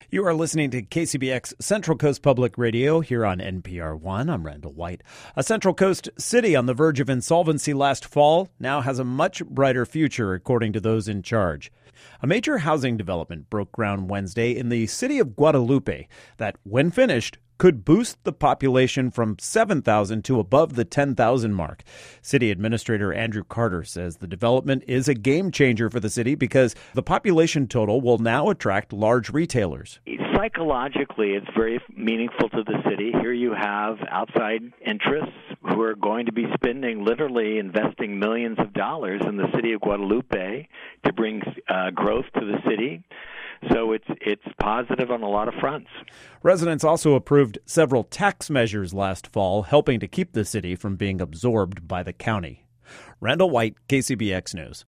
You are listening to KCBX Central Coast Public Radio here on NPR One. I'm Randall White. A Central Coast city on the verge of insolvency last fall now has a much brighter future, according to those in charge. A major housing development broke ground Wednesday in the city of Guadalupe that, when finished, could boost the population from 7,000 to above the 10,000 mark. City Administrator Andrew Carter says the development is a game changer for the city because the population total will now attract large retailers. Psychologically, it's very meaningful to the city. Here you have outside interests who are going to be literally investing millions of dollars in the city of Guadalupe to bring growth to the city. So it's positive on a lot of fronts. Residents also approved several tax measures last fall, helping to keep the city from being absorbed by the county. Randall White, KCBX News.